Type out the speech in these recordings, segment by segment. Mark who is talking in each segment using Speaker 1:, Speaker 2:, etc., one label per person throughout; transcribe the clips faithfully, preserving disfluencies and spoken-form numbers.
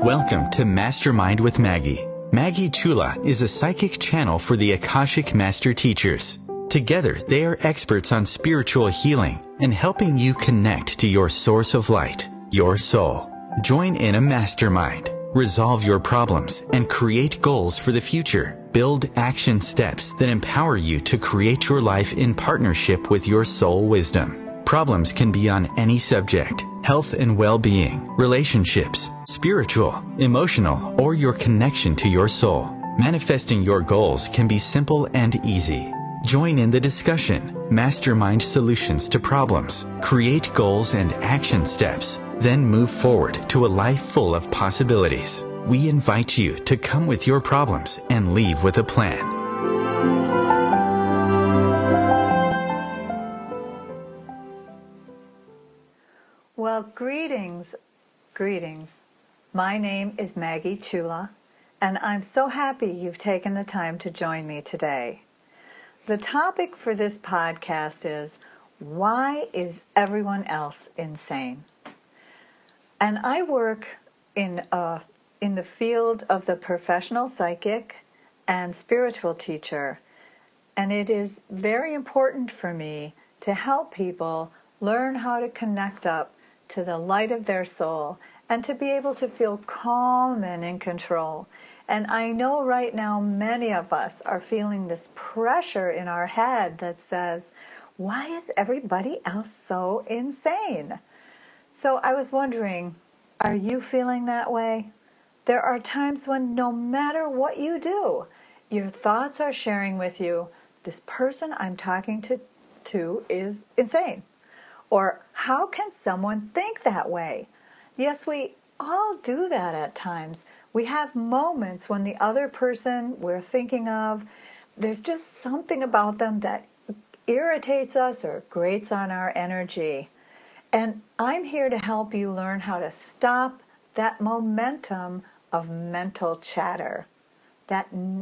Speaker 1: Welcome to Mastermind with Maggie. Maggie Chula is a psychic channel for the Akashic Master Teachers. Together, they are experts on spiritual healing and helping you connect to your source of light, your soul. Join in a mastermind. Resolve your problems and create goals for the future. Build action steps that empower you to create your life in partnership with your soul wisdom. Problems can be on any subject: health and well-being, relationships, spiritual, emotional, or your connection to your soul. Manifesting your goals can be simple and easy. Join in the discussion. Mastermind solutions to problems. Create goals and action steps. Then move forward to a life full of possibilities. We invite you to come with your problems and leave with a plan.
Speaker 2: Well, greetings, greetings. My name is Maggie Chula, and I'm so happy you've taken the time to join me today. The topic for this podcast is, why is everyone else insane? And I work in uh, in the field of the professional psychic and spiritual teacher, and it is very important for me to help people learn how to connect up to the light of their soul and to be able to feel calm and in control. And I know right now many of us are feeling this pressure in our head that says, why is everybody else so insane? So I was wondering, are you feeling that way? There are times when no matter what you do, your thoughts are sharing with you, this person I'm talking to, to is insane. Or how can someone think that way? Yes, we all do that at times. We have moments when the other person we're thinking of, there's just something about them that irritates us or grates on our energy. And I'm here to help you learn how to stop that momentum of mental chatter, that n-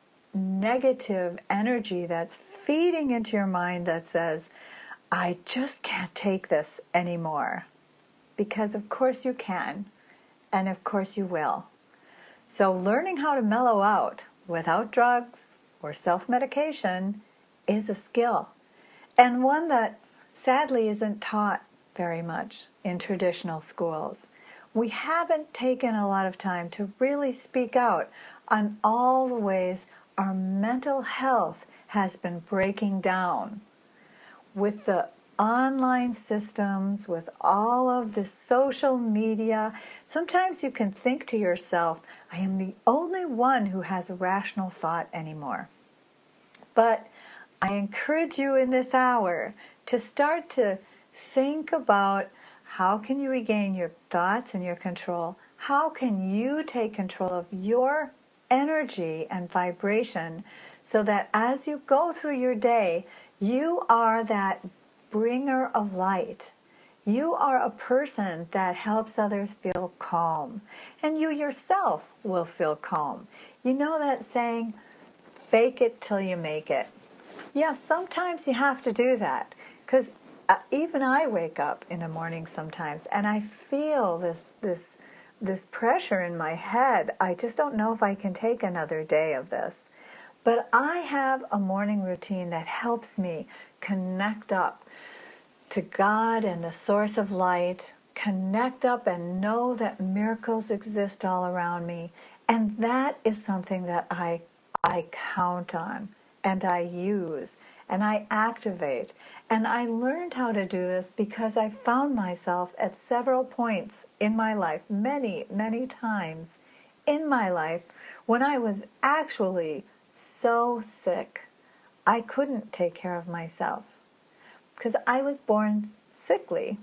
Speaker 2: negative energy that's feeding into your mind that says, I just can't take this anymore. Because of course you can, and of course you will. So learning how to mellow out without drugs or self-medication is a skill, and one that sadly isn't taught very much in traditional schools. We haven't taken a lot of time to really speak out on all the ways our mental health has been breaking down. With the online systems, with all of the social media, sometimes you can think to yourself, I am the only one who has a rational thought anymore. But I encourage you in this hour to start to think about how can you regain your thoughts and your control? How can you take control of your energy and vibration so that as you go through your day, you are that bringer of light. You are a person that helps others feel calm. And you yourself will feel calm. You know that saying, fake it till you make it. Yes, sometimes you have to do that. Because uh, even I wake up in the morning sometimes and I feel this, this, this pressure in my head. I just don't know if I can take another day of this. But I have a morning routine that helps me connect up to God and the source of light, connect up and know that miracles exist all around me. And that is something that I, I count on and I use and I activate. And I learned how to do this because I found myself at several points in my life, many, many times in my life, when I was actually so sick, I couldn't take care of myself because I was born sickly,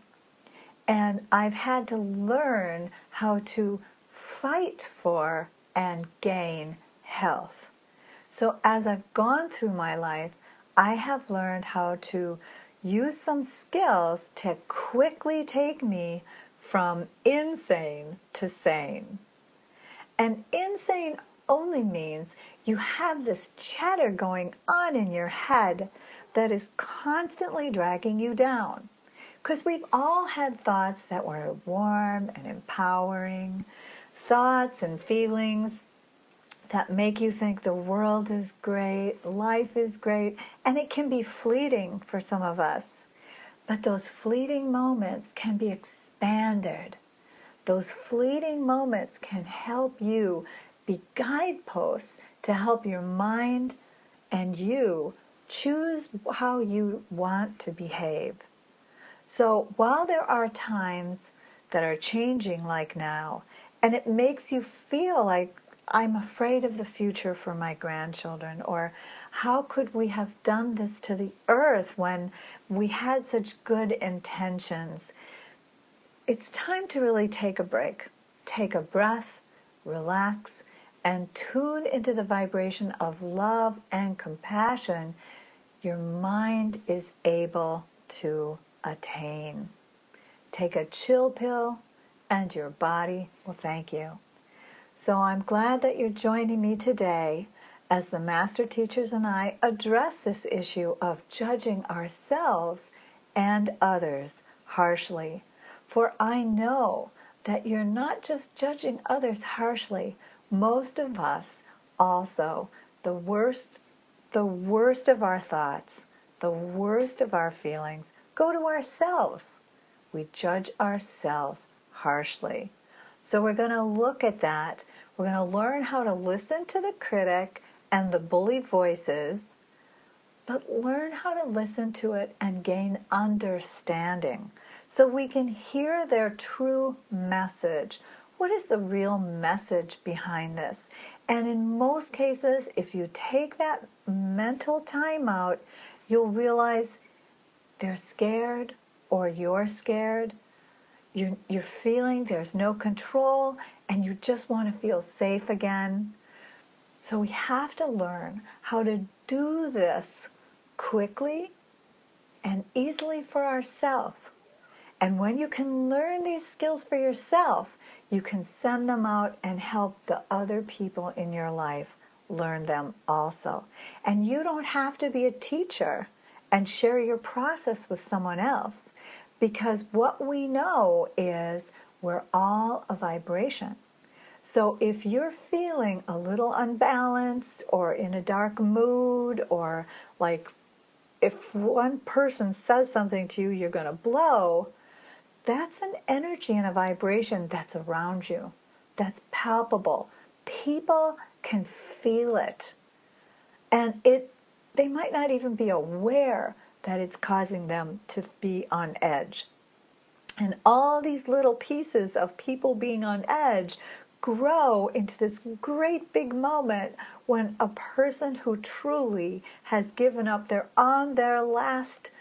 Speaker 2: and I've had to learn how to fight for and gain health. So as I've gone through my life, I have learned how to use some skills to quickly take me from insane to sane. And insane only means you have this chatter going on in your head that is constantly dragging you down. Because we've all had thoughts that were warm and empowering, thoughts and feelings that make you think the world is great, life is great, and it can be fleeting for some of us. But those fleeting moments can be expanded. Those fleeting moments can help you be guideposts to help your mind and you choose how you want to behave. So while there are times that are changing like now, and it makes you feel like I'm afraid of the future for my grandchildren, or how could we have done this to the earth when we had such good intentions? It's time to really take a break. Take a breath, relax, and tune into the vibration of love and compassion your mind is able to attain. Take a chill pill and your body will thank you. So I'm glad that you're joining me today as the Master Teachers and I address this issue of judging ourselves and others harshly. For I know that you're not just judging others harshly. Most of us also, the worst, the worst of our thoughts, the worst of our feelings go to ourselves. We judge ourselves harshly. So we're going to look at that. We're going to learn how to listen to the critic and the bully voices, but learn how to listen to it and gain understanding so we can hear their true message. What is the real message behind this? And in most cases, if you take that mental time out, you'll realize they're scared or you're scared. You're, you're feeling there's no control and you just want to feel safe again. So we have to learn how to do this quickly and easily for ourselves. And when you can learn these skills for yourself, you can send them out and help the other people in your life learn them also. And you don't have to be a teacher and share your process with someone else, because what we know is we're all a vibration. So if you're feeling a little unbalanced or in a dark mood, or like if one person says something to you, you're going to blow, that's an energy and a vibration that's around you, that's palpable. People can feel it. And it they might not even be aware that it's causing them to be on edge. And all these little pieces of people being on edge grow into this great big moment when a person who truly has given up, they're on their last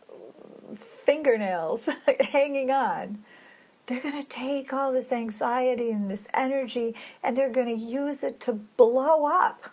Speaker 2: fingernails hanging on. They're going to take all this anxiety and this energy and they're going to use it to blow up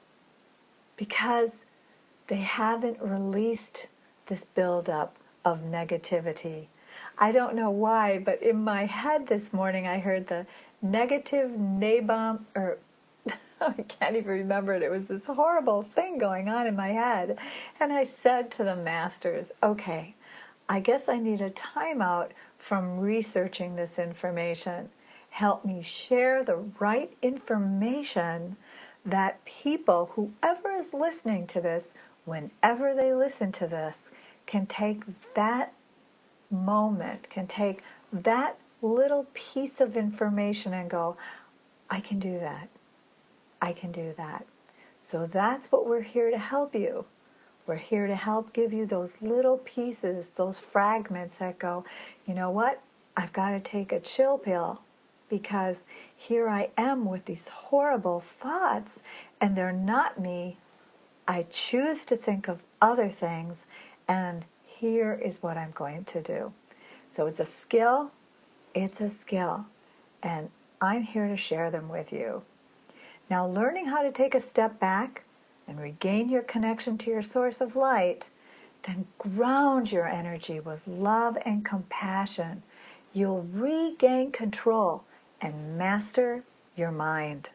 Speaker 2: because they haven't released this buildup of negativity. I don't know why, but in my head this morning I heard the negative Nabom, or I can't even remember it. It was this horrible thing going on in my head. And I said to the masters, okay, I guess I need a timeout from researching this information. Help me share the right information that people, whoever is listening to this, whenever they listen to this, can take that moment, can take that little piece of information and go, I can do that. I can do that. So that's what we're here to help you. We're here to help give you those little pieces, those fragments that go, you know what? I've got to take a chill pill because here I am with these horrible thoughts and they're not me. I choose to think of other things, and here is what I'm going to do. So it's a skill. It's a skill. And I'm here to share them with you. Now, learning how to take a step back and regain your connection to your source of light, then ground your energy with love and compassion. You'll regain control and master your mind.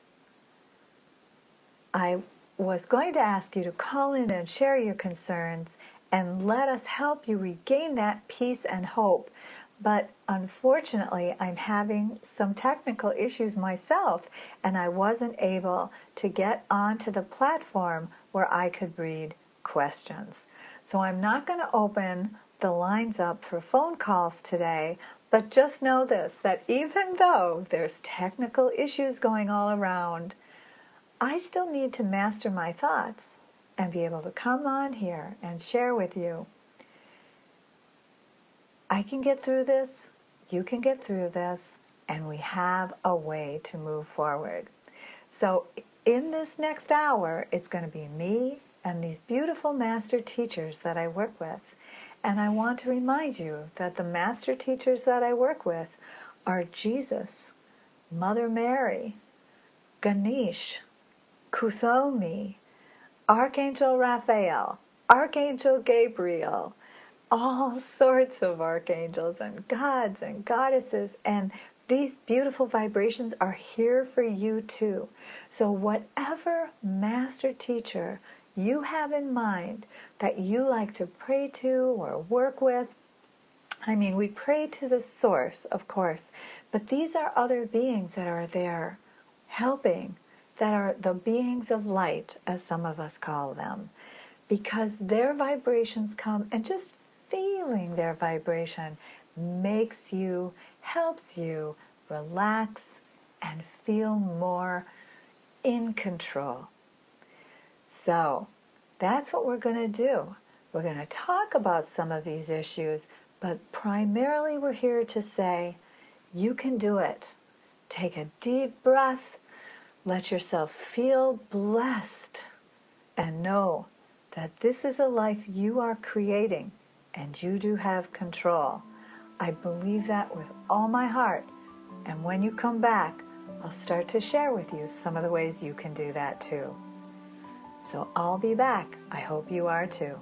Speaker 2: I was going to ask you to call in and share your concerns and let us help you regain that peace and hope. but unfortunately I'm having some technical issues myself, and I wasn't able to get onto the platform where I could read questions. So I'm not going to open the lines up for phone calls today, but just know this, that even though there's technical issues going all around, I still need to master my thoughts and be able to come on here and share with you. I can get through this, you can get through this, and we have a way to move forward. So in this next hour, it's going to be me and these beautiful master teachers that I work with. And I want to remind you that the master teachers that I work with are Jesus, Mother Mary, Ganesh, Kuthomi, Archangel Raphael, Archangel Gabriel, all sorts of archangels and gods and goddesses, and these beautiful vibrations are here for you too. So whatever master teacher you have in mind that you like to pray to or work with, I mean, we pray to the source, of course, but these are other beings that are there helping, that are the beings of light, as some of us call them, because their vibrations come, and just feeling their vibration makes you, helps you relax and feel more in control. So that's what we're going to do. We're going to talk about some of these issues, but primarily we're here to say, you can do it. Take a deep breath, let yourself feel blessed, and know that this is a life you are creating, and you do have control. I believe that with all my heart, and when you come back, I'll start to share with you some of the ways you can do that too. So I'll be back. I hope you are too.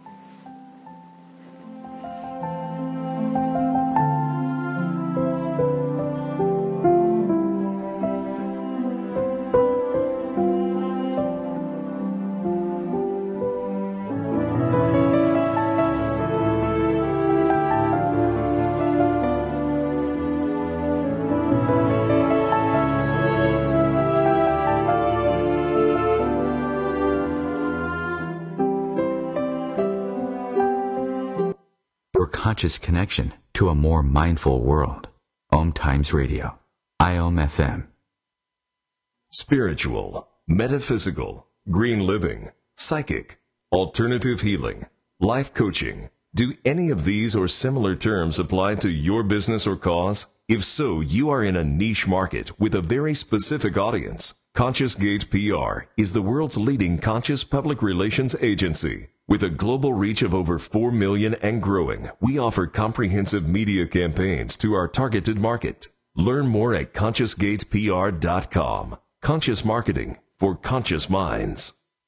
Speaker 1: Conscious connection to a more mindful world. Om Times Radio, I O M F M.
Speaker 3: Spiritual, metaphysical, green living, psychic, alternative healing, life coaching. Do any of these or similar terms apply to your business or cause? If so, you are in a niche market with a very specific audience. Conscious Gate P R is the world's leading conscious public relations agency. With a global reach of over four million and growing, we offer comprehensive media campaigns to our targeted market. Learn more at conscious gate p r dot com. Conscious marketing for conscious minds.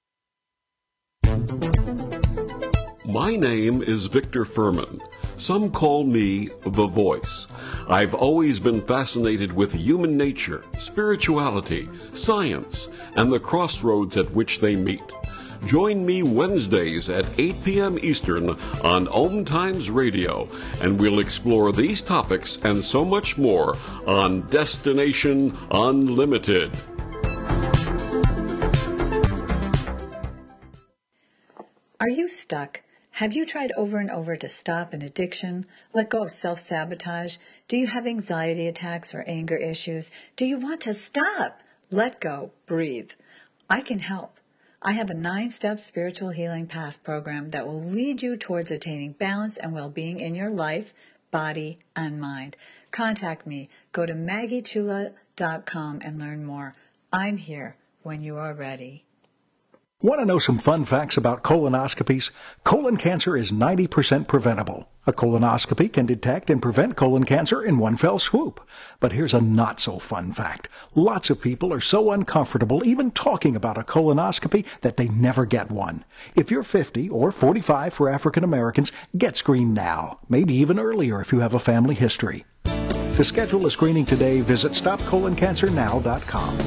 Speaker 4: My name is Victor Furman. Some call me The Voice. I've always been fascinated with human nature, spirituality, science, and the crossroads at which they meet. Join me Wednesdays at eight p.m. Eastern on Om Times Radio, and we'll explore these topics and so much more on Destination Unlimited.
Speaker 2: Are you stuck? Have you tried over and over to stop an addiction? Let go of self-sabotage? Do you have anxiety attacks or anger issues? Do you want to stop? Let go. Breathe. I can help. I have a nine-step spiritual healing path program that will lead you towards attaining balance and well-being in your life, body, and mind. Contact me. Go to maggie chula dot com and learn more. I'm here when you are ready.
Speaker 5: Want to know some fun facts about colonoscopies? Colon cancer is ninety percent preventable. A colonoscopy can detect and prevent colon cancer in one fell swoop. But here's a not-so-fun fact. Lots of people are so uncomfortable even talking about a colonoscopy that they never get one. If you're fifty or forty-five for African Americans, get screened now. Maybe even earlier if you have a family history. To schedule a screening today, visit stop colon cancer now dot com.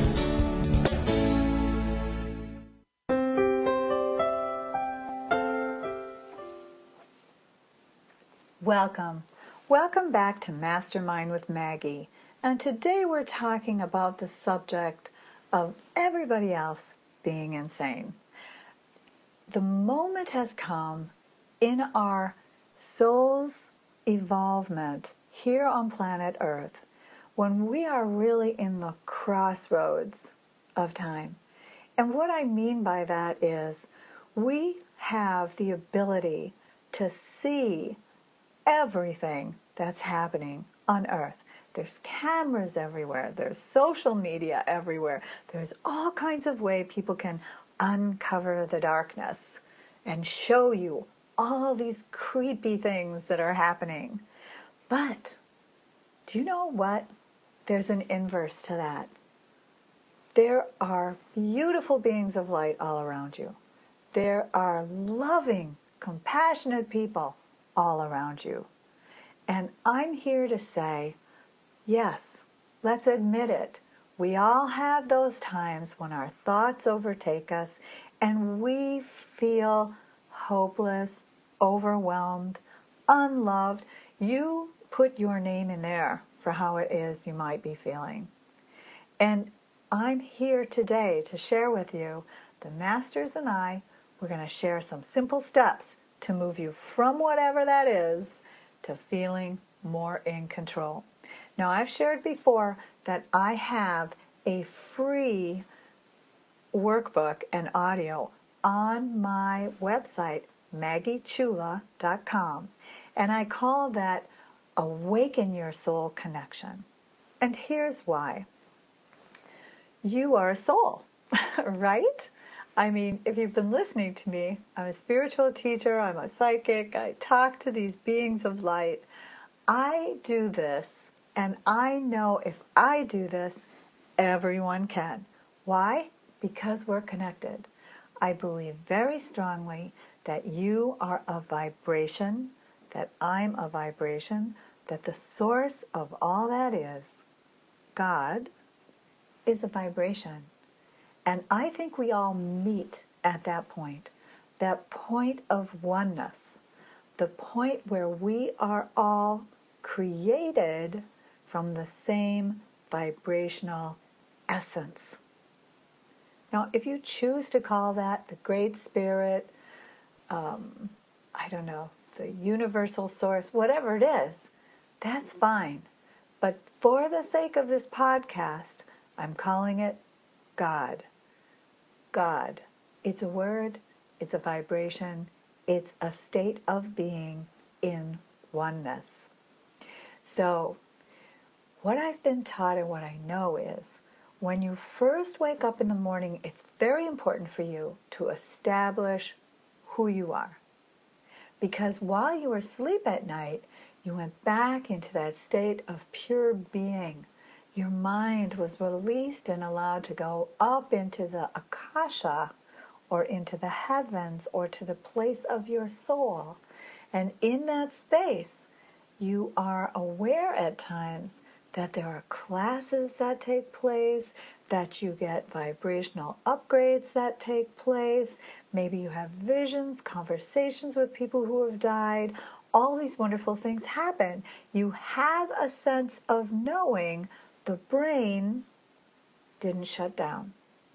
Speaker 2: Welcome. Welcome back to Mastermind with Maggie, and today we're talking about the subject of everybody else being insane. The moment has come in our soul's evolvement here on planet Earth when we are really in the crossroads of time. And what I mean by that is we have the ability to see everything that's happening on Earth. There's cameras everywhere. There's social media everywhere. There's all kinds of ways people can uncover the darkness and show you all these creepy things that are happening. But do you know what? There's an inverse to that. There are beautiful beings of light all around you. There are loving, compassionate people all around you. And I'm here to say, yes, let's admit it. We all have those times when our thoughts overtake us and we feel hopeless, overwhelmed, unloved. You put your name in there for how it is you might be feeling. And I'm here today to share with you, the Masters and I, we're going to share some simple steps to move you from whatever that is to feeling more in control. Now, I've shared before that I have a free workbook and audio on my website, maggie chula dot com, and I call that Awaken Your Soul Connection. And here's why. You are a soul, right? I mean, if you've been listening to me, I'm a spiritual teacher, I'm a psychic, I talk to these beings of light. I do this, and I know if I do this, everyone can. Why? Because we're connected. I believe very strongly that you are a vibration, that I'm a vibration, that the source of all that is, God, is a vibration. And I think we all meet at that point, that point of oneness, the point where we are all created from the same vibrational essence. Now, if you choose to call that the Great Spirit, um, I don't know, the universal source, whatever it is, that's fine. But for the sake of this podcast, I'm calling it God. God. It's a word, it's a vibration, it's a state of being in oneness. So, what I've been taught and what I know is, when you first wake up in the morning, it's very important for you to establish who you are. Because while you were asleep at night, you went back into that state of pure being. Your mind was released and allowed to go up into the Akasha, or into the heavens, or to the place of your soul. And in that space, you are aware at times that there are classes that take place, that you get vibrational upgrades that take place. Maybe you have visions, conversations with people who have died. All these wonderful things happen. You have a sense of knowing the brain didn't shut down.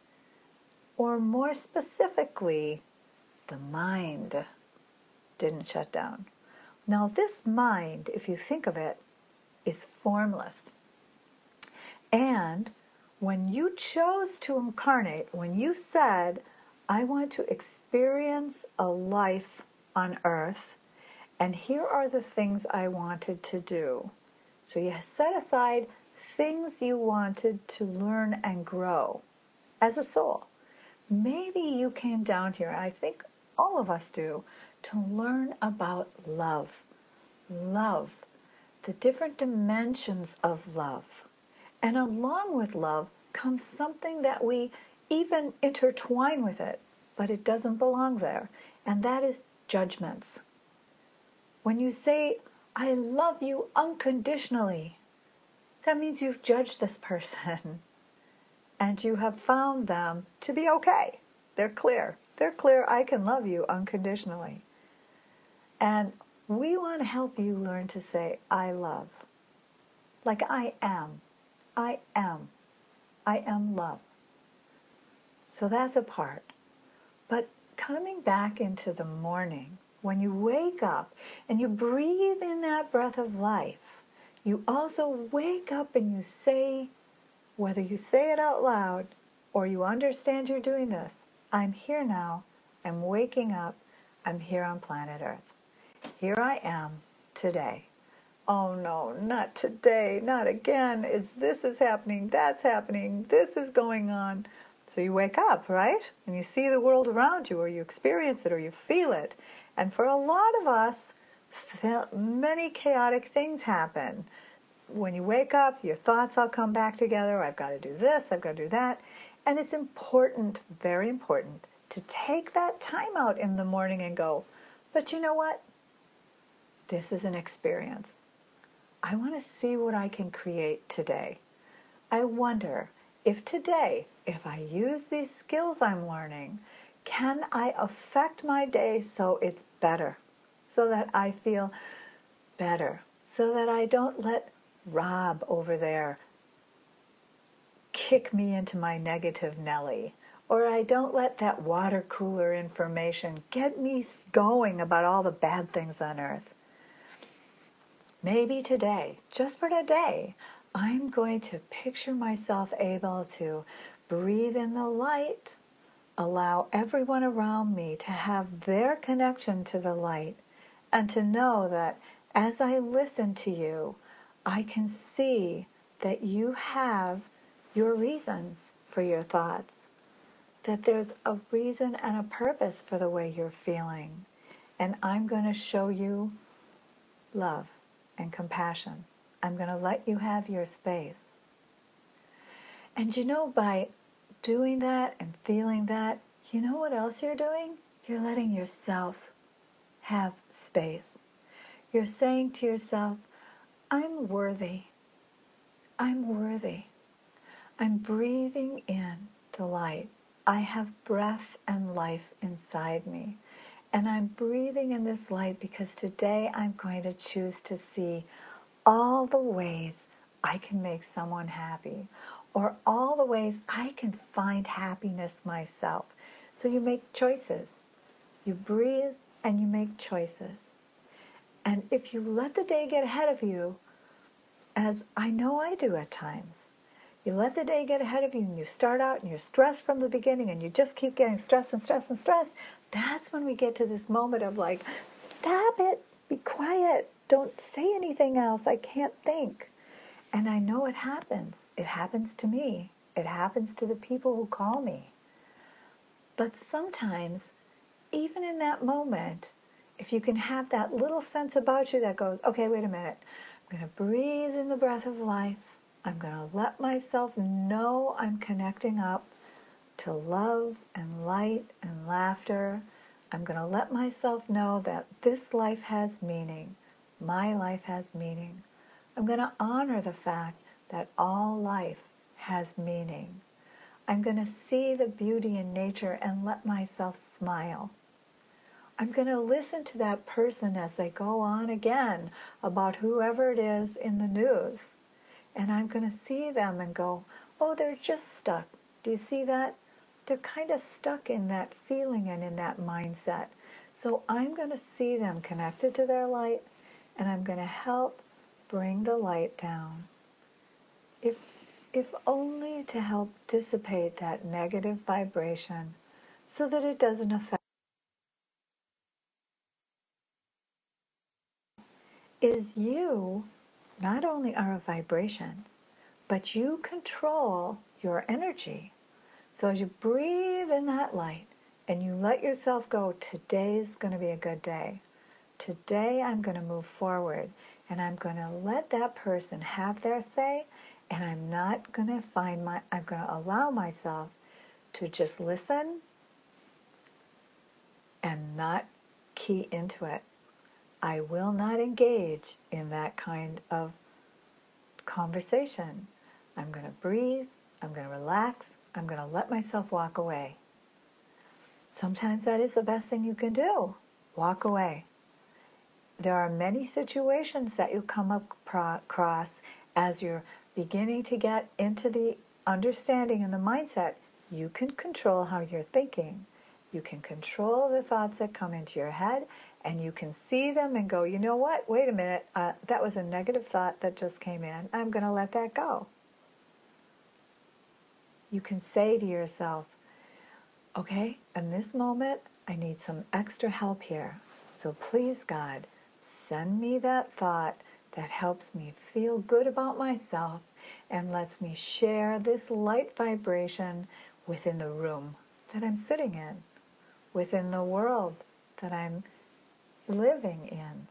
Speaker 2: Or more specifically, the mind didn't shut down. Now this mind, if you think of it, is formless. And when you chose to incarnate, when you said, I want to experience a life on earth, and here are the things I wanted to do. So you set aside things you wanted to learn and grow as a soul. Maybe you came down here, I think all of us do, to learn about love. Love. The different dimensions of love. And along with love comes something that we even intertwine with it, but it doesn't belong there. And that is judgments. When you say, I love you unconditionally, that means you've judged this person. And you have found them to be okay. They're clear. They're clear, I can love you unconditionally. And We want to help you learn to say, I love. Like I am. I am. I am love. So that's a part. But coming back into the morning, when you wake up and you breathe in that breath of life, you also wake up and you say, whether you say it out loud or you understand you're doing this, I'm here now, I'm waking up, I'm here on planet Earth. Here I am today. Oh no, not today, not again. It's this is happening, that's happening, this is going on. So you wake up, right? And you see the world around you, or you experience it, or you feel it. And for a lot of us, many chaotic things happen. When you wake up, your thoughts all come back together. I've got to do this, I've got to do that. And it's important, very important, to take that time out in the morning and go, but you know what? This is an experience. I want to see what I can create today. I wonder if today, if I use these skills I'm learning, can I affect my day so it's better, so that I feel better, so that I don't let Rob over there kick me into my negative Nelly, or I don't let that water cooler information get me going about all the bad things on earth. Maybe today, just for today, I'm going to picture myself able to breathe in the light, allow everyone around me to have their connection to the light, and to know that as I listen to you, I can see that you have your reasons for your thoughts, that there's a reason and a purpose for the way you're feeling, and I'm going to show you love and compassion. I'm going to let you have your space. And you know, by doing that and feeling that, you know what else you're doing? You're letting yourself have space. You're saying to yourself, I'm worthy. I'm worthy. I'm breathing in the light. I have breath and life inside me. And I'm breathing in this light because today I'm going to choose to see all the ways I can make someone happy, or all the ways I can find happiness myself. So you make choices. You breathe and you make choices. And if you let the day get ahead of you, as I know I do at times, you let the day get ahead of you and you start out and you're stressed from the beginning and you just keep getting stressed and stressed and stressed, that's when we get to this moment of like, stop it, be quiet, don't say anything else, I can't think. And I know it happens. It happens to me. It happens to the people who call me. But sometimes, even in that moment, if you can have that little sense about you that goes, okay, wait a minute, I'm going to breathe in the breath of life. I'm going to let myself know I'm connecting up to love and light and laughter. I'm going to let myself know that this life has meaning. My life has meaning. I'm going to honor the fact that all life has meaning. I'm going to see the beauty in nature and let myself smile. I'm going to listen to that person as they go on again about whoever it is in the news. And I'm going to see them and go, oh, they're just stuck. Do you see that? They're kind of stuck in that feeling and in that mindset. So I'm going to see them connected to their light, and I'm going to help bring the light down. If, if only to help dissipate that negative vibration so that it doesn't affect is you not only are a vibration, but you control your energy. So as you breathe in that light and you let yourself go, today's going to be a good day. Today I'm going to move forward and I'm going to let that person have their say, and I'm not going to find my, I'm going to allow myself to just listen and not key into it. I will not engage in that kind of conversation. I'm going to breathe, I'm going to relax, I'm going to let myself walk away. Sometimes that is the best thing you can do. Walk away. there are many situations that you come across as you're beginning to get into the understanding and the mindset. You can control how you're thinking. You can control the thoughts that come into your head, and you can see them and go, you know what, wait a minute, uh, that was a negative thought that just came in. I'm going to let that go. You can say to yourself, okay, in this moment, I need some extra help here. So please, God, send me that thought that helps me feel good about myself and lets me share this light vibration within the room that I'm sitting in, within the world that I'm living in.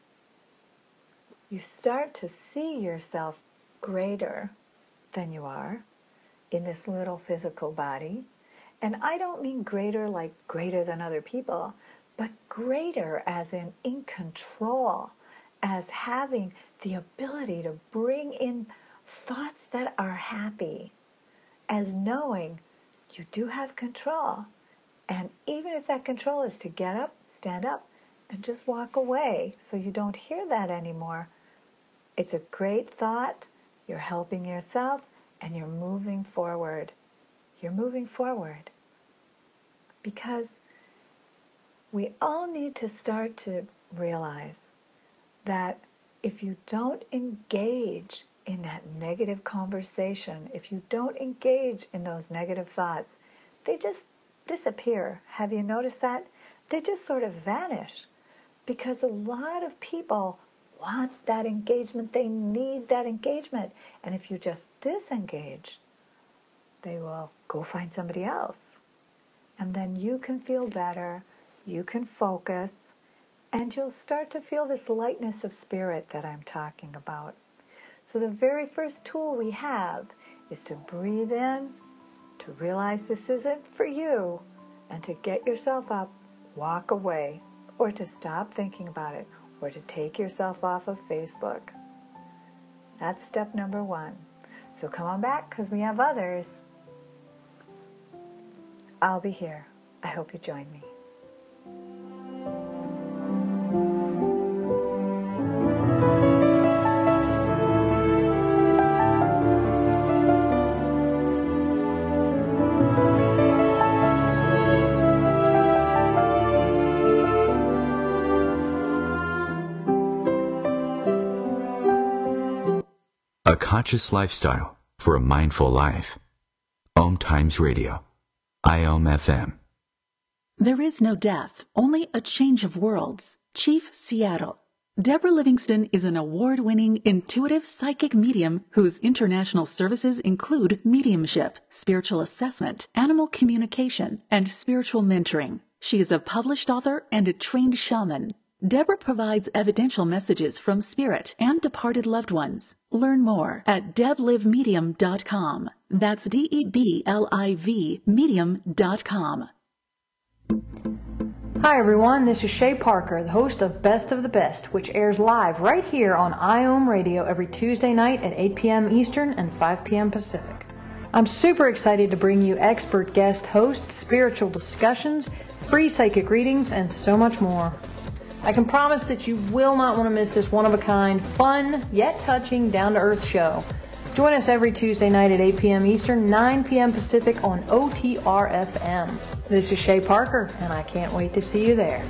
Speaker 2: You start to see yourself greater than you are in this little physical body. And I don't mean greater like greater than other people, but greater as in in control, as having the ability to bring in thoughts that are happy, as knowing you do have control. And even if that control is to get up, stand up, and just walk away so you don't hear that anymore, it's a great thought. You're helping yourself and you're moving forward. You're moving forward. Because we all need to start to realize that if you don't engage in that negative conversation, if you don't engage in those negative thoughts, they just disappear. Have you noticed that? They just sort of vanish because a lot of people want that engagement. They need that engagement. And if you just disengage, they will go find somebody else. And then you can feel better, you can focus, and you'll start to feel this lightness of spirit that I'm talking about. So the very first tool we have is to breathe in, to realize this isn't for you, and to get yourself up, walk away, or to stop thinking about it, or to take yourself off of Facebook. That's step number one. So come on back because we have others. I'll be here. I hope you join me.
Speaker 1: A conscious lifestyle for a mindful life. Om Times Radio. I O M F M.
Speaker 6: There is no death, only a change of worlds. Chief Seattle. Deborah Livingston is an award-winning intuitive psychic medium whose international services include mediumship, spiritual assessment, animal communication, and spiritual mentoring. She is a published author and a trained shaman. Deborah provides evidential messages from spirit and departed loved ones. Learn more at deb live medium dot com. That's D E B L I V medium dot com.
Speaker 7: Hi everyone, this is Shay Parker, the host of Best of the Best, which airs live right here on I O M Radio every Tuesday night at eight p.m. Eastern and five p.m. Pacific. I'm super excited to bring you expert guest hosts, spiritual discussions, free psychic readings, and so much more. I can promise that you will not want to miss this one-of-a-kind, fun, yet touching, down-to-earth show. Join us every Tuesday night at eight p.m. Eastern, nine p.m. Pacific on O T R F M. This is Shay Parker, and I can't wait to see you there.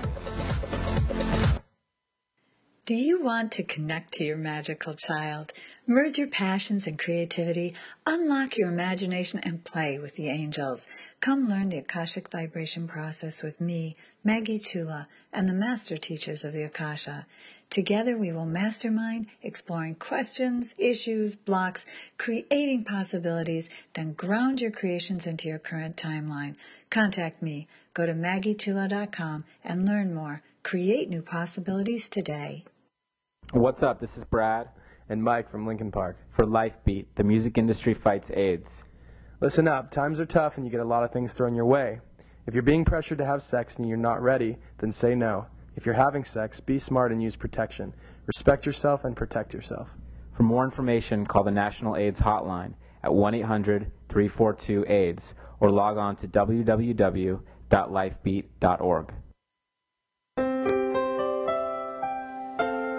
Speaker 2: Do you want to connect to your magical child, merge your passions and creativity, unlock your imagination, and play with the angels? Come learn the Akashic Vibration process with me, Maggie Chula, and the master teachers of the Akasha. Together we will mastermind, exploring questions, issues, blocks, creating possibilities, then ground your creations into your current timeline. Contact me. Go to maggie chula dot com and learn more. Create new possibilities today.
Speaker 8: What's up? This is Brad
Speaker 9: and Mike from Lincoln Park
Speaker 8: for LifeBeat, the music industry fights AIDS.
Speaker 9: Listen up, times are tough and you get a lot of things thrown your way. If you're being pressured to have sex and you're not ready, then say no. If you're having sex, be smart and use protection. Respect yourself and protect yourself.
Speaker 8: For more information, call the National AIDS Hotline at one eight hundred, three four two, AIDS or log on to w w w dot life beat dot org.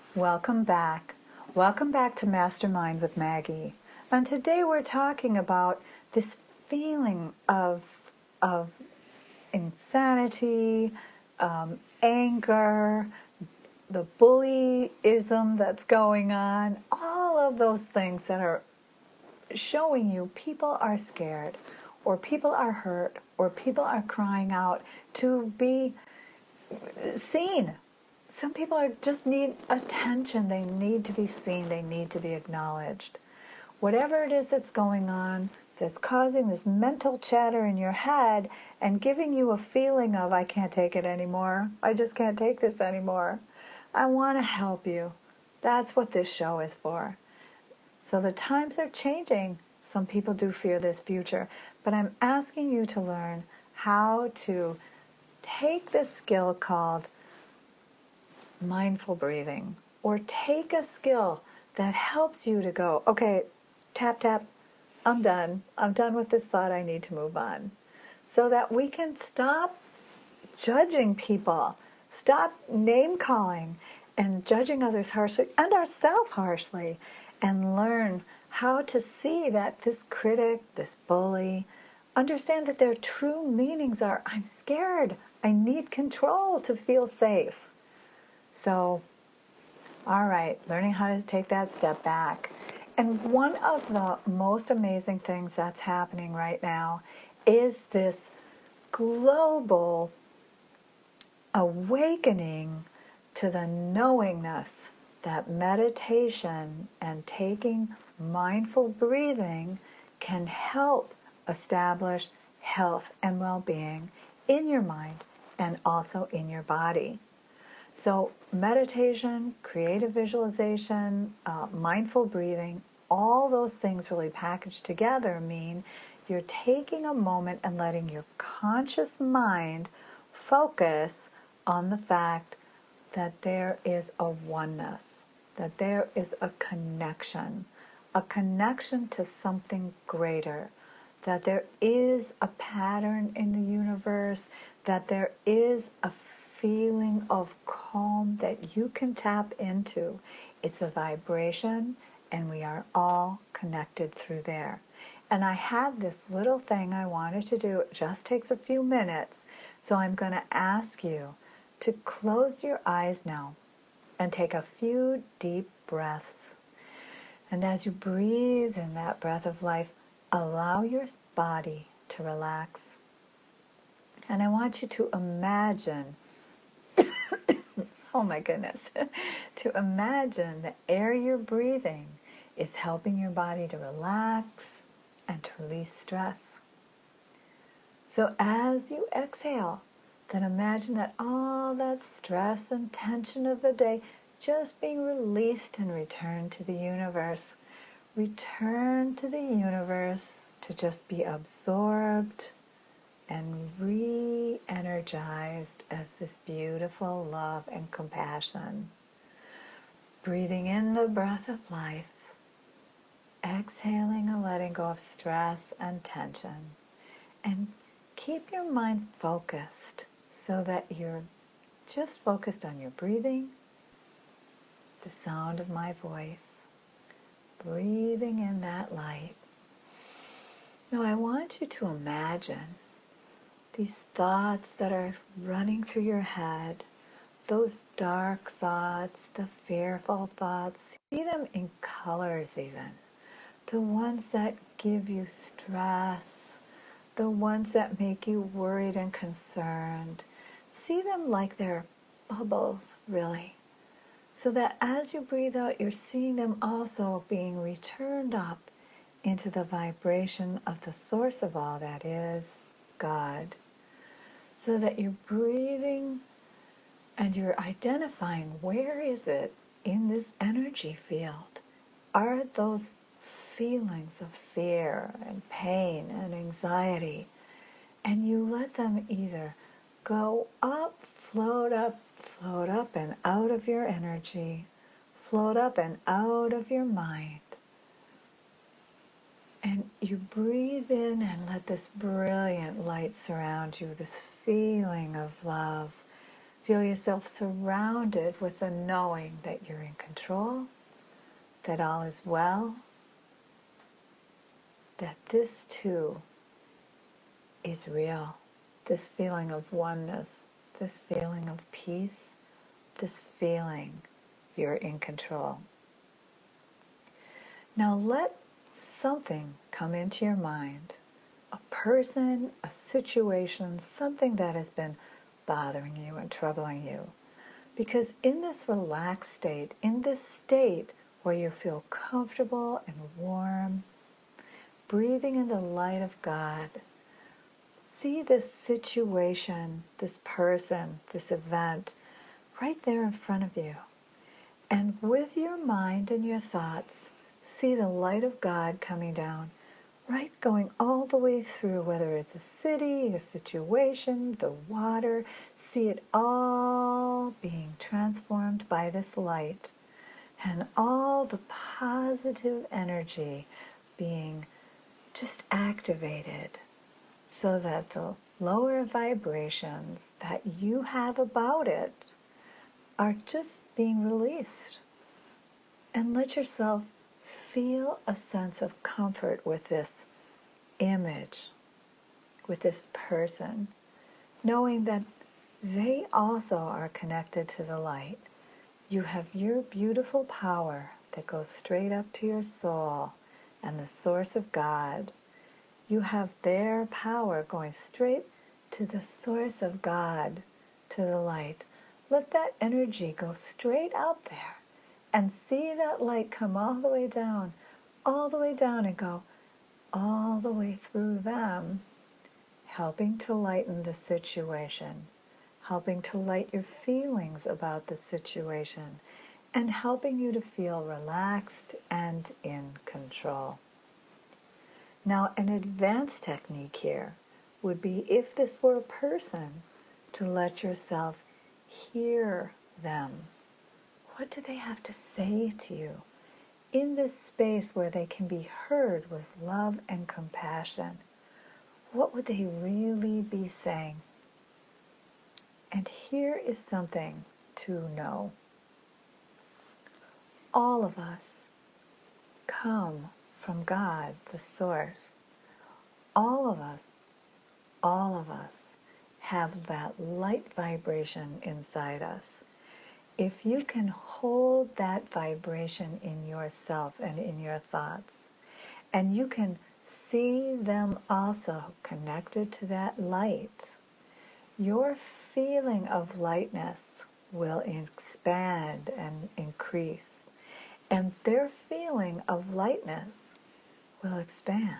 Speaker 2: Welcome back. Welcome back to Mastermind with Maggie. And today we're talking about this feeling of, of insanity, um, anger, the bullyism that's going on, all of those things that are showing you people are scared, or people are hurt, or people are crying out to be seen. Some people are just need attention. They need to be seen. They need to be acknowledged. Whatever it is that's going on that's causing this mental chatter in your head and giving you a feeling of, I can't take it anymore. I just can't take this anymore. I want to help you. That's what this show is for. So the times are changing. Some people do fear this future. But I'm asking you to learn how to take this skill called mindful breathing, or take a skill that helps you to go, okay, tap, tap, I'm done. I'm done with this thought. I need to move on. So that we can stop judging people, stop name calling and judging others harshly and ourselves harshly, and learn how to see that this critic, this bully, understand that their true meanings are, I'm scared. I need control to feel safe. So, all right, learning how to take that step back. And one of the most amazing things that's happening right now is this global awakening to the knowingness that meditation and taking mindful breathing can help establish health and well-being in your mind and also in your body. So meditation, creative visualization, uh, mindful breathing, all those things really packaged together mean you're taking a moment and letting your conscious mind focus on the fact that there is a oneness, that there is a connection, a connection to something greater, that there is a pattern in the universe, that there is a feeling of calm that you can tap into. It's a vibration, and we are all connected through there. And I have this little thing I wanted to do. It just takes a few minutes. So I'm going to ask you to close your eyes now and take a few deep breaths. And as you breathe in that breath of life, allow your body to relax. And I want you to imagine oh my goodness, to imagine the air you're breathing is helping your body to relax and to release stress. So as you exhale, then imagine that all that stress and tension of the day just being released and returned to the universe. Return to the universe to just be absorbed and re-energized as this beautiful love and compassion. Breathing in the breath of life, exhaling and letting go of stress and tension. And keep your mind focused so that you're just focused on your breathing, the sound of my voice, breathing in that light. Now I want you to imagine these thoughts that are running through your head, those dark thoughts, the fearful thoughts, see them in colors even. The ones that give you stress, the ones that make you worried and concerned. See them like they're bubbles, really. So that as you breathe out, you're seeing them also being returned up into the vibration of the source of all that is, God. So that you're breathing and you're identifying where is it in this energy field. Are those feelings of fear and pain and anxiety? And you let them either go up, float up, float up and out of your energy, float up and out of your mind. And you breathe in and let this brilliant light surround you, this feeling of love. Feel yourself surrounded with the knowing that you're in control, that all is well, that this too is real. This feeling of oneness, this feeling of peace, this feeling you're in control. Now let something come into your mind, a person, a situation, something that has been bothering you and troubling you. Because in this relaxed state, in this state where you feel comfortable and warm, breathing in the light of God, see this situation, this person, this event right there in front of you. And with your mind and your thoughts, see the light of God coming down, right, going all the way through, whether it's a city, a situation, the water. See it all being transformed by this light, and all the positive energy being just activated, so that the lower vibrations that you have about it are just being released. And let yourself feel a sense of comfort with this image, with this person, knowing that they also are connected to the light. You have your beautiful power that goes straight up to your soul and the source of God. You have their power going straight to the source of God, to the light. Let that energy go straight out there and see that light come all the way down, all the way down, and go all the way through them, helping to lighten the situation, helping to light your feelings about the situation, and helping you to feel relaxed and in control. Now, an advanced technique here would be, if this were a person, to let yourself hear them. What do they have to say to you in this space where they can be heard with love and compassion? What would they really be saying? And here is something to know. All of us come from God, the source. All of us, all of us have that light vibration inside us. If you can hold that vibration in yourself and in your thoughts, and you can see them also connected to that light, your feeling of lightness will expand and increase, and their feeling of lightness will expand.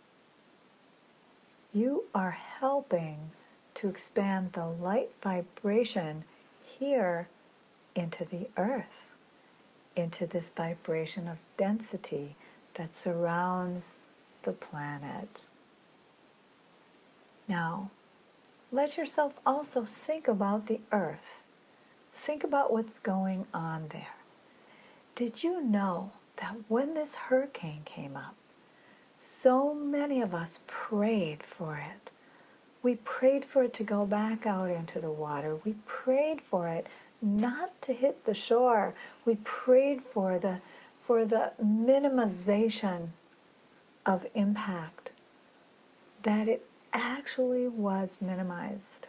Speaker 2: You are helping to expand the light vibration here into the earth, into this vibration of density that surrounds the planet. Now, let yourself also think about the earth. Think about what's going on there. Did you know that when this hurricane came up, so many of us prayed for it? We prayed for it to go back out into the water. We prayed for it not to hit the shore. We prayed for the for the minimization of impact, that it actually was minimized.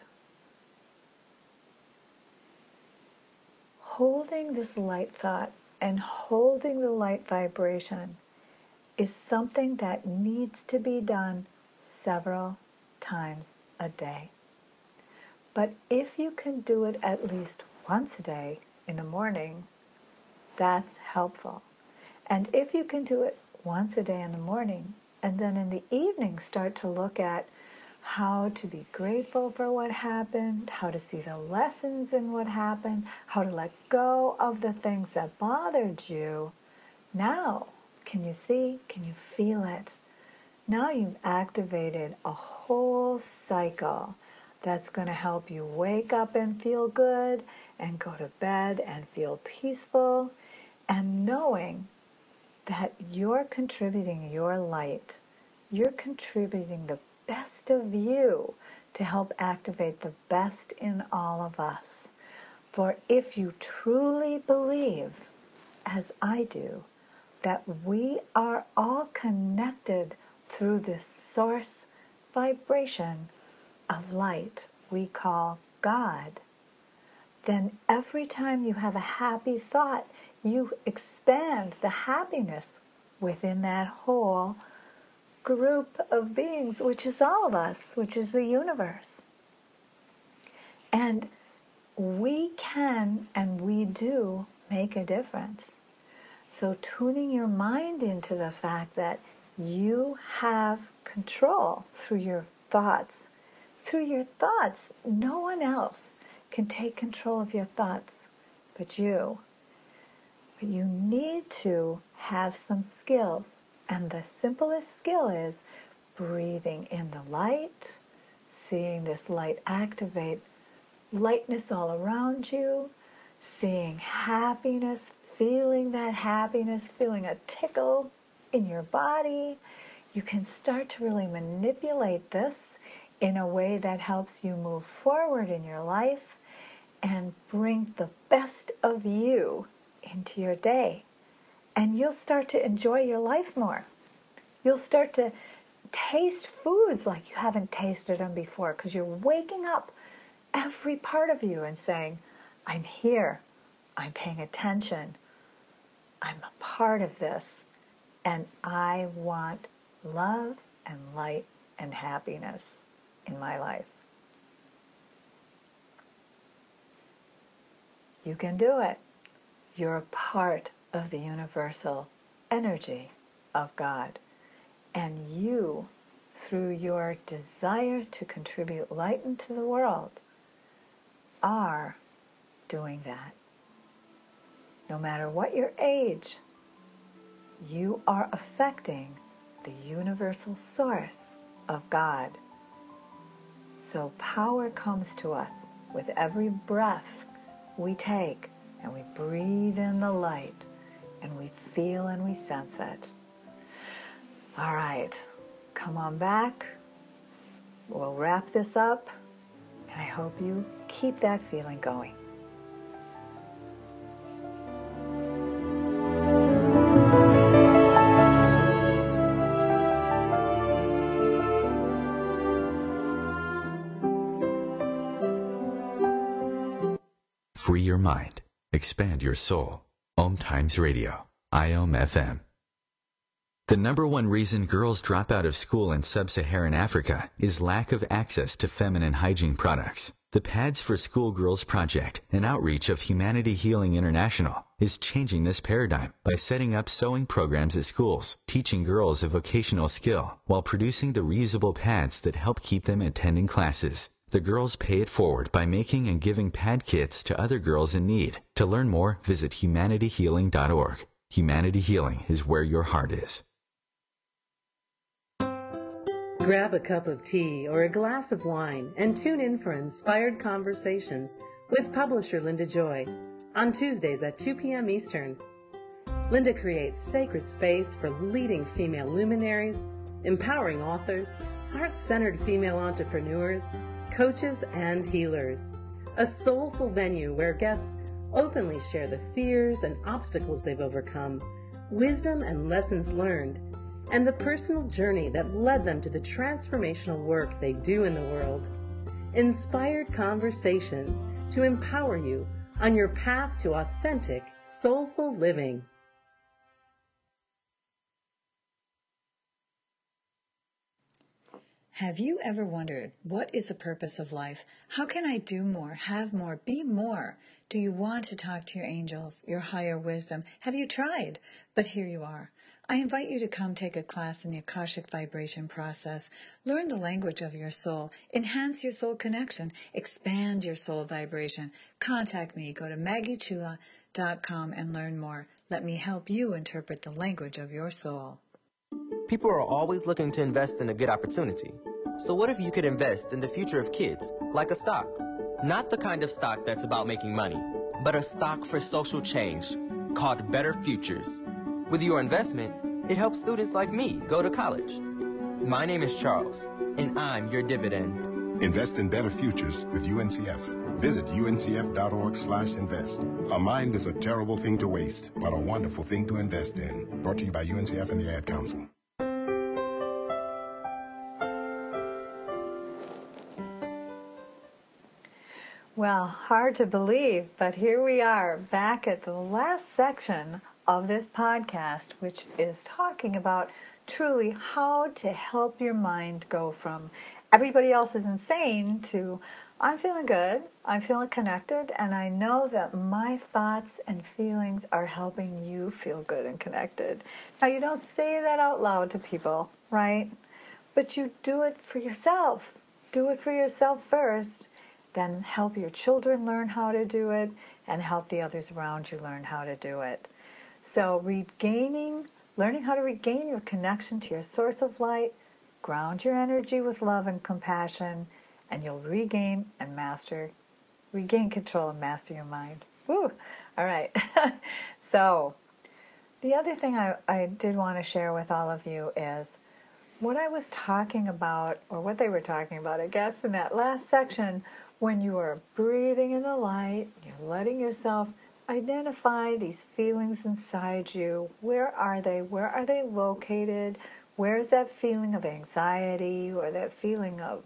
Speaker 2: Holding this light thought and holding the light vibration is something that needs to be done several times a day. But if you can do it at least once a day in the morning, that's helpful. And if you can do it once a day in the morning, and then in the evening start to look at how to be grateful for what happened, how to see the lessons in what happened, how to let go of the things that bothered you, now, can you see? Can you feel it? Now you've activated a whole cycle that's going to help you wake up and feel good, and go to bed and feel peaceful, and knowing that you're contributing your light, you're contributing the best of you to help activate the best in all of us. For if you truly believe, as I do, that we are all connected through this source vibration of light we call God, then every time you have a happy thought, you expand the happiness within that whole group of beings, which is all of us, which is the universe. And we can and we do make a difference. So tuning your mind into the fact that you have control through your thoughts. Through your thoughts, no one else can take control of your thoughts but you. But you need to have some skills. And the simplest skill is breathing in the light, seeing this light activate lightness all around you, seeing happiness, feeling that happiness, feeling a tickle in your body. You can start to really manipulate this in a way that helps you move forward in your life and bring the best of you into your day. And you'll start to enjoy your life more. You'll start to taste foods like you haven't tasted them before because you're waking up every part of you and saying, I'm here, I'm paying attention, I'm a part of this, and I want love and light and happiness in my life. You can do it. You're a part of the universal energy of God. And you, through your desire to contribute light into the world, are doing that. No matter what your age, you are affecting the universal source of God. So power comes to us with every breath we take, and we breathe in the light, and we feel and we sense it. All right, come on back. We'll wrap this up, and I hope you keep that feeling going.
Speaker 1: Free your mind. Expand your soul. Om Times Radio. I O M F M. The number one reason girls drop out of school in sub-Saharan Africa is lack of access to feminine hygiene products. The Pads for Schoolgirls Project, an outreach of Humanity Healing International, is changing this paradigm by setting up sewing programs at schools, teaching girls a vocational skill, while producing the reusable pads that help keep them attending classes. The girls pay it forward by making and giving pad kits to other girls in need. To learn more, visit humanity healing dot org. Humanity Healing is where your heart is.
Speaker 10: Grab a cup of tea or a glass of wine and tune in for Inspired Conversations with publisher Linda Joy on Tuesdays at two p.m. Eastern. Linda creates sacred space for leading female luminaries, empowering authors, heart-centered female entrepreneurs, coaches, and healers. A soulful venue where guests openly share the fears and obstacles they've overcome, wisdom and lessons learned, and the personal journey that led them to the transformational work they do in the world. Inspired Conversations to empower you on your path to authentic, soulful living.
Speaker 2: Have you ever wondered, what is the purpose of life? How can I do more, have more, be more? Do you want to talk to your angels, your higher wisdom? Have you tried? But here you are. I invite you to come take a class in the Akashic Vibration process. Learn the language of your soul. Enhance your soul connection. Expand your soul vibration. Contact me. Go to maggie chula dot com and learn more. Let me help you interpret the language of your soul.
Speaker 11: People are always looking to invest in a good opportunity. So what if you could invest in the future of kids, like a stock? Not the kind of stock that's about making money, but a stock for social change called Better Futures. With your investment, it helps students like me go to college. My name is Charles, and I'm your dividend.
Speaker 12: Invest in better futures with U N C F. Visit U N C F dot org slash invest. A mind is a terrible thing to waste, but a wonderful thing to invest in. Brought to you by U N C F and the Ad Council.
Speaker 2: Well, hard to believe, but here we are back at the last section of this podcast, which is talking about truly how to help your mind go from everybody else is insane to I'm feeling good, I'm feeling connected, and I know that my thoughts and feelings are helping you feel good and connected. Now, you don't say that out loud to people, right? But you do it for yourself. Do it for yourself first. Then help your children learn how to do it and help the others around you learn how to do it. So regaining, learning how to regain your connection to your source of light, ground your energy with love and compassion, and you'll regain and master, regain control and master your mind. Woo! All right. So the other thing I, I did want to share with all of you is what I was talking about, or what they were talking about, I guess, in that last section. When you are breathing in the light, you're letting yourself identify these feelings inside you. Where are they? Where are they located? Where is that feeling of anxiety or that feeling of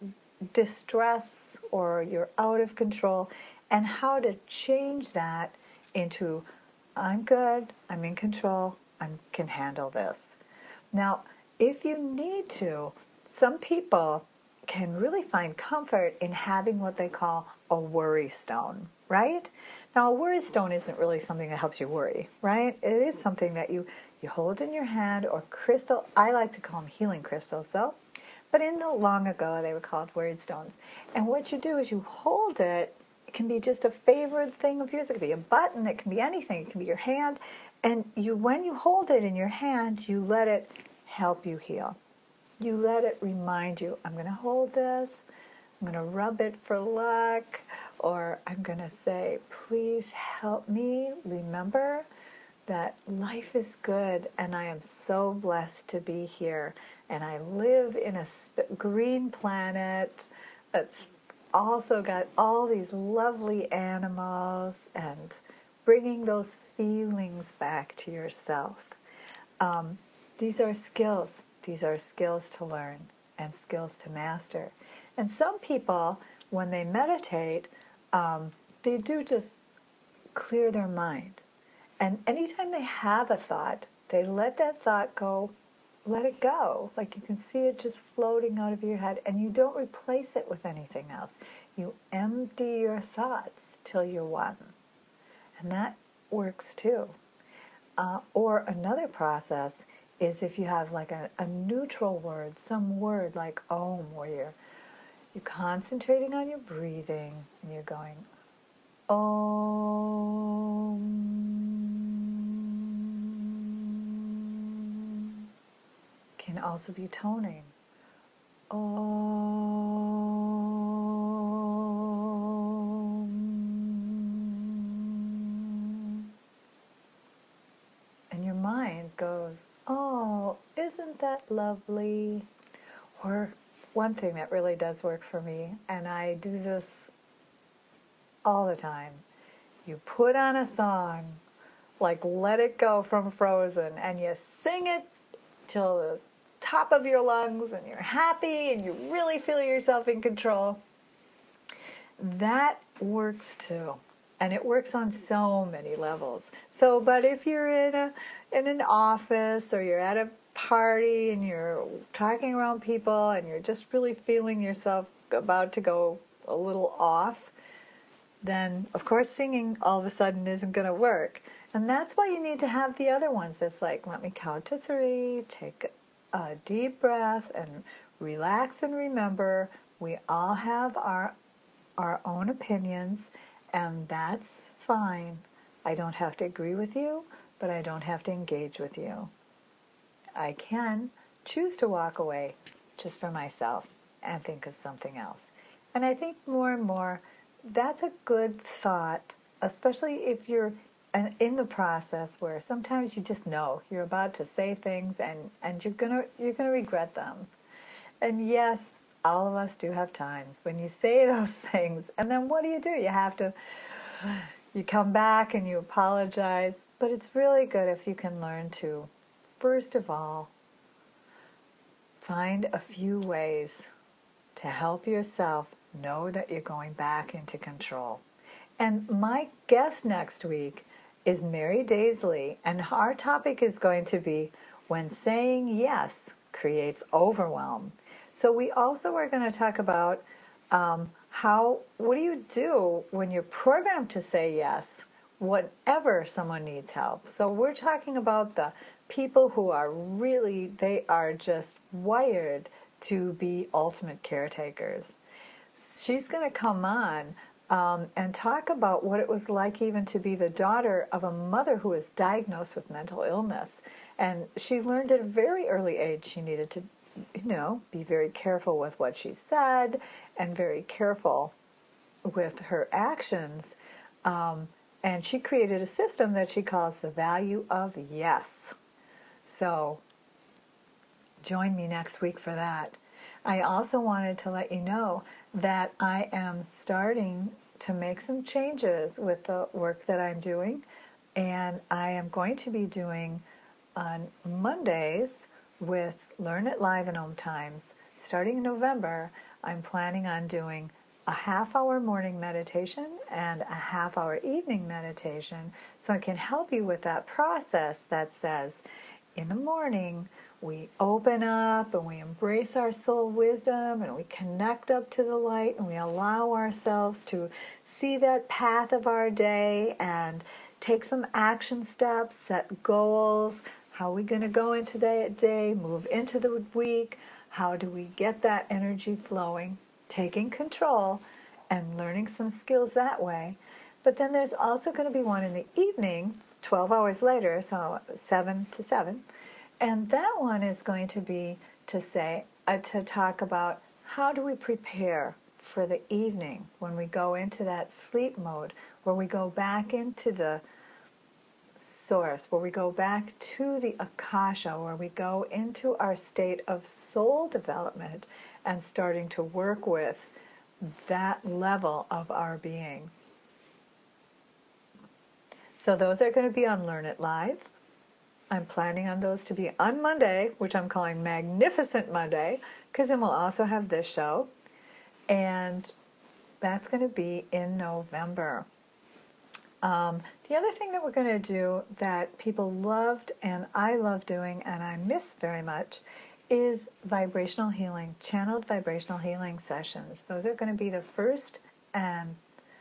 Speaker 2: distress or you're out of control? And how to change that into, I'm good, I'm in control, I can handle this. Now, if you need to, some people can really find comfort in having what they call a worry stone, right? Now, a worry stone isn't really something that helps you worry, right? It is something that you, you hold in your hand, or crystal. I like to call them healing crystals, though. But in the long ago, they were called worry stones. And what you do is you hold it. It can be just a favorite thing of yours. It can be a button. It can be anything. It can be your hand. And you, when you hold it in your hand, you let it help you heal. You let it remind you, I'm going to hold this, I'm going to rub it for luck, or I'm going to say, please help me remember that life is good and I am so blessed to be here. And I live in a sp- green planet that's also got all these lovely animals, and bringing those feelings back to yourself. Um, these are skills. These are skills to learn and skills to master. And some people, when they meditate, um, they do just clear their mind. And anytime they have a thought, they let that thought go, let it go. Like you can see it just floating out of your head, and you don't replace it with anything else. You empty your thoughts till you're one. And that works too. Uh, or another process is if you have like a, a neutral word, some word like Om, where you're, you're concentrating on your breathing and you're going Om. Can also be toning. Om. And your mind goes, oh, isn't that lovely? Or one thing that really does work for me, and I do this all the time, you put on a song like Let It Go from Frozen, and you sing it till the top of your lungs, and you're happy, and you really feel yourself in control. That works too. And it works on so many levels. So, but if you're in a in an office, or you're at a party and you're talking around people and you're just really feeling yourself about to go a little off, then of course singing all of a sudden isn't going to work. And that's why you need to have the other ones. That's like, let me count to three, take a deep breath, and relax and remember we all have our our own opinions. And that's fine. I don't have to agree with you, but I don't have to engage with you. I can choose to walk away just for myself and think of something else. And I think more and more that's a good thought, especially if you're in the process where sometimes you just know you're about to say things and, and you're gonna you're gonna regret them. And yes, all of us do have times when you say those things, and then what do you do? You have to, you come back and you apologize. But it's really good if you can learn to, first of all, find a few ways to help yourself know that you're going back into control. And my guest next week is Mary Daisley, and our topic is going to be when saying yes creates overwhelm. So we also are going to talk about um, how, what do you do when you're programmed to say yes, whenever someone needs help. So we're talking about the people who are really, they are just wired to be ultimate caretakers. She's going to come on um, and talk about what it was like even to be the daughter of a mother who was diagnosed with mental illness. And she learned at a very early age she needed to, you know, be very careful with what she said and very careful with her actions. Um, and she created a system that she calls the value of yes. So join me next week for that. I also wanted to let you know that I am starting to make some changes with the work that I'm doing, and I am going to be doing on Mondays with Learn It Live in Home Times. Starting in November, I'm planning on doing a half-hour morning meditation and a half-hour evening meditation, so I can help you with that process that says, in the morning, we open up and we embrace our soul wisdom and we connect up to the light and we allow ourselves to see that path of our day and take some action steps, set goals. How are we going to go into the day, move into the week? How do we get that energy flowing, taking control and learning some skills that way? But then there's also going to be one in the evening, twelve hours later, so seven to seven. And that one is going to be to say, uh, to talk about how do we prepare for the evening when we go into that sleep mode, where we go back into the source, where we go back to the Akasha, where we go into our state of soul development and starting to work with that level of our being. So those are going to be on Learn It Live. I'm planning on those to be on Monday, which I'm calling Magnificent Monday, because then we'll also have this show. And that's going to be in November. Um, the other thing that we're going to do that people loved and I love doing and I miss very much is vibrational healing, channeled vibrational healing sessions. Those are going to be the first and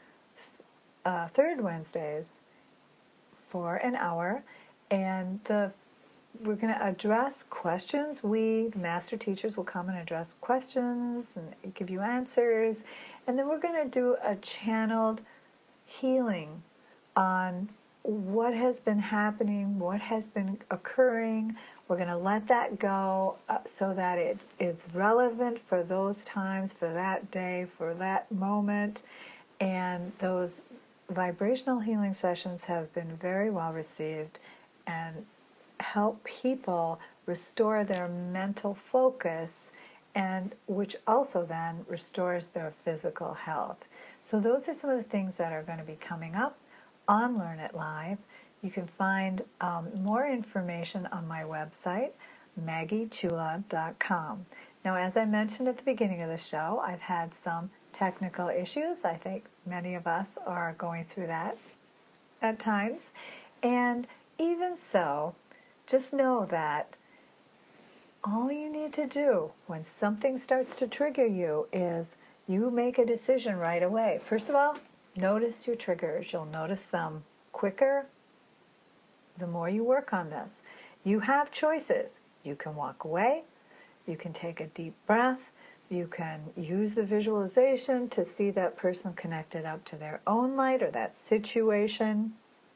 Speaker 2: uh, third Wednesdays for an hour. And the we're going to address questions. We, the master teachers, will come and address questions and give you answers. And then we're going to do a channeled healing on what has been happening, what has been occurring. We're going to let that go uh, so that it's, it's relevant for those times, for that day, for that moment. And those vibrational healing sessions have been very well received and help people restore their mental focus, and which also then restores their physical health. So those are some of the things that are going to be coming up on Learn It Live. You can find um, more information on my website, maggie chula dot com. Now, as I mentioned at the beginning of the show, I've had some technical issues. I think many of us are going through that at times. And even so, just know that all you need to do when something starts to trigger you is you make a decision right away. First of all, notice your triggers. You'll notice them quicker the more you work on this. You have choices. You can walk away. You can take a deep breath. You can use the visualization to see that person connected up to their own light or that situation.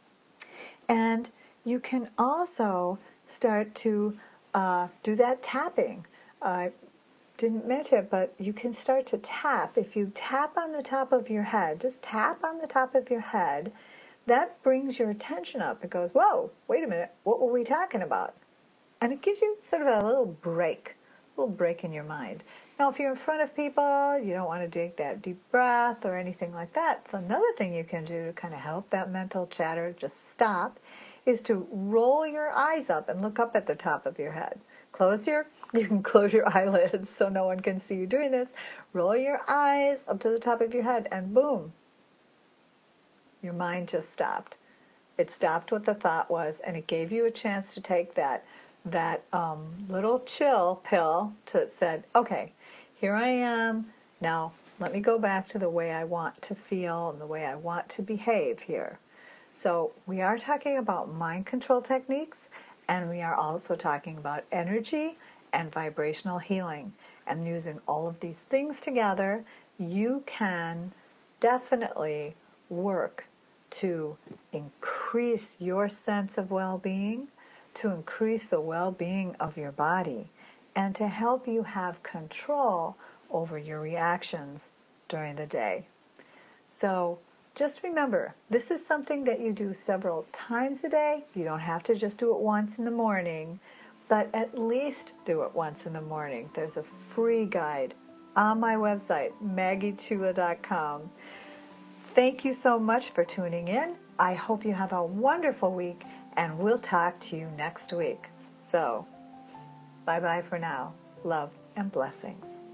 Speaker 2: And you can also start to uh, do that tapping. I didn't mention it, but you can start to tap. If you tap on the top of your head, just tap on the top of your head, that brings your attention up. It goes, whoa, wait a minute, what were we talking about? And it gives you sort of a little break, a little break in your mind. Now, if you're in front of people, you don't want to take that deep breath or anything like that. So another thing you can do to kind of help that mental chatter just stop is to roll your eyes up and look up at the top of your head. Close your, you can close your eyelids so no one can see you doing this. Roll your eyes up to the top of your head and boom, your mind just stopped. It stopped what the thought was, and it gave you a chance to take that that um, little chill pill to said, okay, here I am. Now let me go back to the way I want to feel and the way I want to behave here. So we are talking about mind control techniques, and we are also talking about energy and vibrational healing. And using all of these things together, you can definitely work to increase your sense of well-being, to increase the well-being of your body, and to help you have control over your reactions during the day. So just remember, this is something that you do several times a day. You don't have to just do it once in the morning, but at least do it once in the morning. There's a free guide on my website, Maggie Chula dot com. Thank you so much for tuning in. I hope you have a wonderful week, and we'll talk to you next week. So, bye-bye for now. Love and blessings.